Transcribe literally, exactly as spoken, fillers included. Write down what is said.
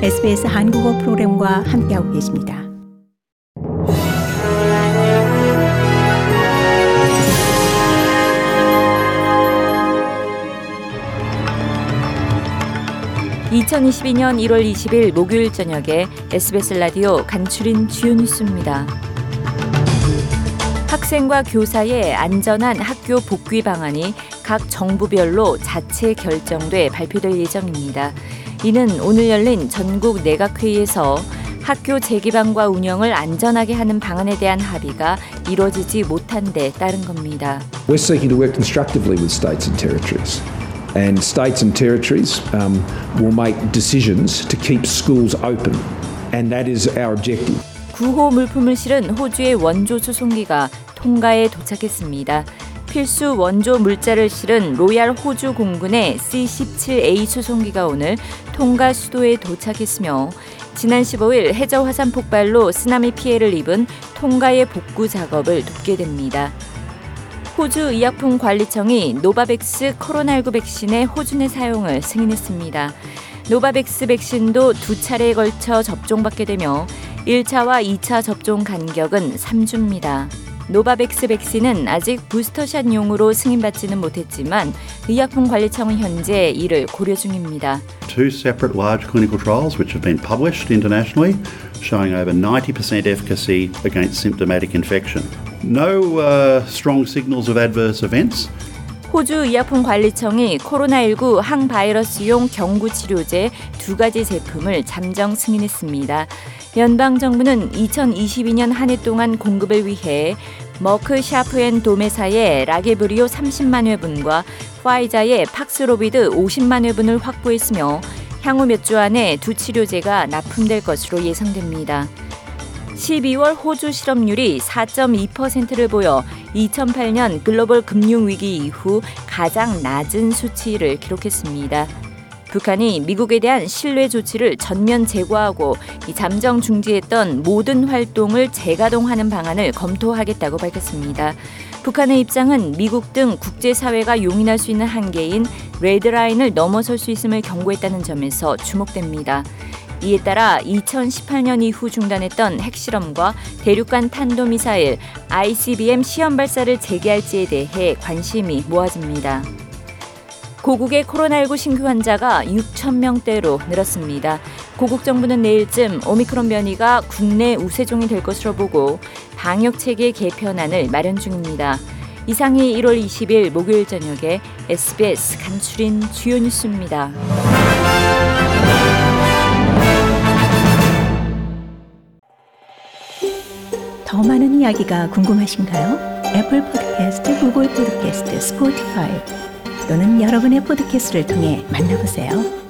에스비에스 한국어 프로그램과 함께하고 계십니다. 이천이십이년 일월 이십일 목요일 저녁에 에스비에스 라디오 간추린 주요 뉴스입니다. 학생과 교사의 안전한 학교 복귀 방안이 각 정부별로 자체 결정돼 발표될 예정입니다. 이는 오늘 열린 전국 내각회의에서 학교 재개방과 운영을 안전하게 하는 방안에 대한 합의가 이루어지지 못한 데 따른 겁니다. We're seeking to work constructively with states and territories. And states and territories um, will make decisions to keep schools open. And that is our objective. 구호 물품을 실은 호주의 원조 수송기가 통가에 도착했습니다. 필수 원조 물자를 실은 로얄 호주 공군의 씨 십칠 에이 수송기가 오늘 통가 수도에 도착했으며 지난 십오일 해저 화산 폭발로 쓰나미 피해를 입은 통가의 복구 작업을 돕게 됩니다. 호주 의약품 관리청이 노바백스 코로나십구 백신의 호주 내 사용을 승인했습니다. 노바백스 백신도 두 차례에 걸쳐 접종받게 되며 일 차와 이 차 접종 간격은 삼 주입니다. 노바백스 백신은 아직 부스터샷용으로 승인받지는 못했지만 의약품관리청은 현재 이를 고려 중입니다. Two separate large clinical trials which have been published internationally showing over ninety percent efficacy against symptomatic infection. No uh, strong signals of adverse events. 호주 의약품관리청이 코로나십구 항바이러스용 경구치료제 두 가지 제품을 잠정 승인했습니다. 연방정부는 이천이십이년 한 해 동안 공급을 위해 머크 샤프 앤 도메사의 라게브리오 삼십만 회분과 파이자의 팍스로비드 오십만 회분을 확보했으며 향후 몇 주 안에 두 치료제가 납품될 것으로 예상됩니다. 십이월 호주 실업률이 사 점 이 퍼센트를 보여 이천팔년 글로벌 금융위기 이후 가장 낮은 수치를 기록했습니다. 북한이 미국에 대한 신뢰 조치를 전면 제고하고 이 잠정 중지했던 모든 활동을 재가동하는 방안을 검토하겠다고 밝혔습니다. 북한의 입장은 미국 등 국제사회가 용인할 수 있는 한계인 레드라인을 넘어설 수 있음을 경고했다는 점에서 주목됩니다. 이에 따라 이천십팔년 이후 중단했던 핵실험과 대륙간 탄도미사일 아이씨비엠 시험 발사를 재개할지에 대해 관심이 모아집니다. 고국의 코로나십구 신규 환자가 육천 명대로 늘었습니다. 고국 정부는 내일쯤 오미크론 변이가 국내 우세종이 될 것으로 보고 방역체계 개편안을 마련 중입니다. 이상이 일월 이십일 목요일 저녁에 에스비에스 간추린 주요 뉴스입니다. 더 많은 이야기가 궁금하신가요? 애플 팟캐스트, 구글 팟캐스트, 스포티파이 또는 여러분의 팟캐스트를 통해 만나보세요.